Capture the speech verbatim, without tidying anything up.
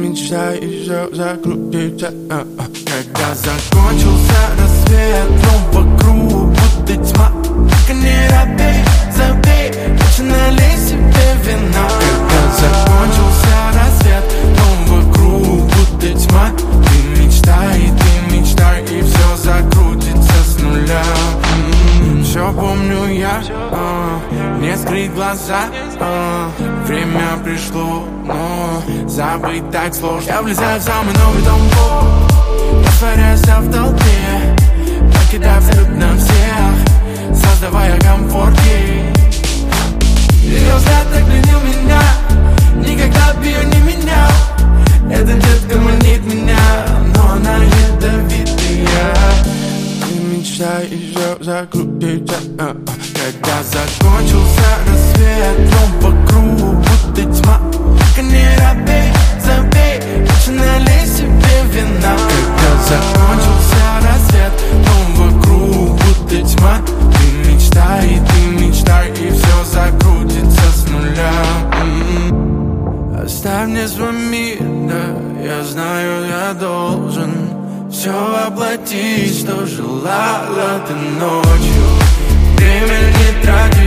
мечтай, и все закрутится. Когда закончился рассвет, но вокруг будто тьма. Только не робей, забей, лучше налей себе вина. Когда закончился рассвет, но вокруг будто тьма. Ты мечтай, ты мечтай, и все закрутится с нуля. м-м-м. Все помню я, а, не скрыть глаза, а, время пришло, но забыть так сложно. Я влезаю в самый новый дом, растворяйся в толпе, покидая абсолютно всех, создавая комфорт ей. Ее взгляд так пленил меня, никогда б ее не менял. Эта детка манит меня, но она ядовитая. Ты мечтай, и все закрутится. Когда закончился рассвет, но вокруг будто тьма. Только не робей, забей, лучше налей себе вина. Когда закончился рассвет, но вокруг будто тьма. Ты мечтай, ты мечтай, и все закрутится с нуля. м-м. Оставь мне свой мир, да, я знаю, я должен все воплотить, что желала ты ночью. Время не тратить.